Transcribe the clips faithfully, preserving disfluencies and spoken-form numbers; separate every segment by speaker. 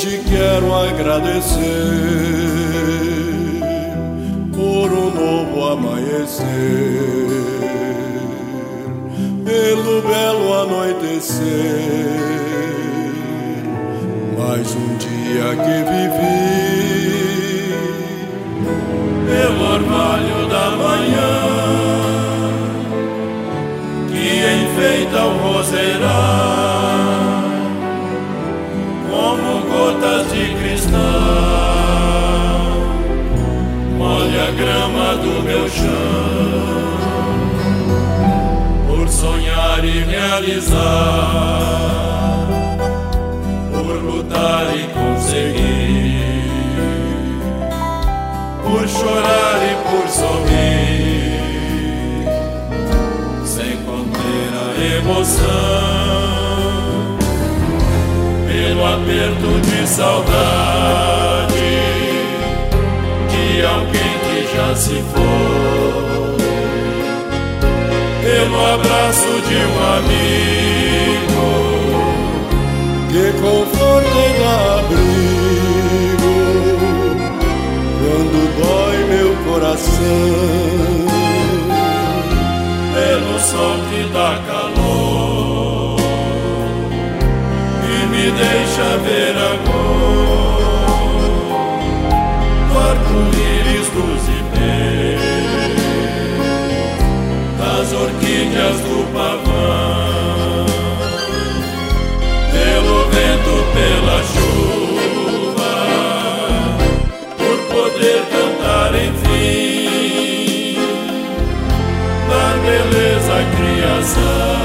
Speaker 1: te quero agradecer por um novo amanhecer, pelo belo anoitecer, mais um dia que vivi, pelo orvalho da manhã que enfeita o roseiral como gotas de cristal, molha a grama do meu chão, por sonhar e realizar, por lutar e conseguir, por chorar e por sorrir, sem conter a emoção, pelo aperto de saudade de alguém que já se foi, pelo abraço de um amigo que conforta e dá abrigo quando dói meu coração, pelo sol que dá calor me deixa ver a cor do arco-íris dos ipês, das orquídeas do pavão, pelo vento, pela chuva, por poder cantar enfim, dar beleza à criação,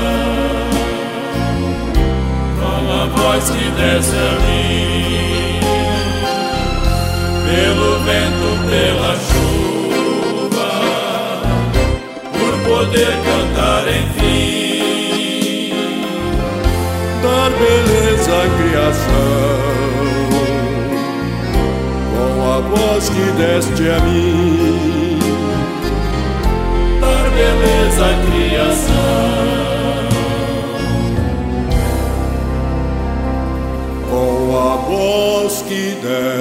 Speaker 1: a voz que desce a mim, pelo vento, pela chuva, por poder cantar enfim, dar beleza à criação, com a voz que desce a mim, dar beleza à criação, com a voz que desce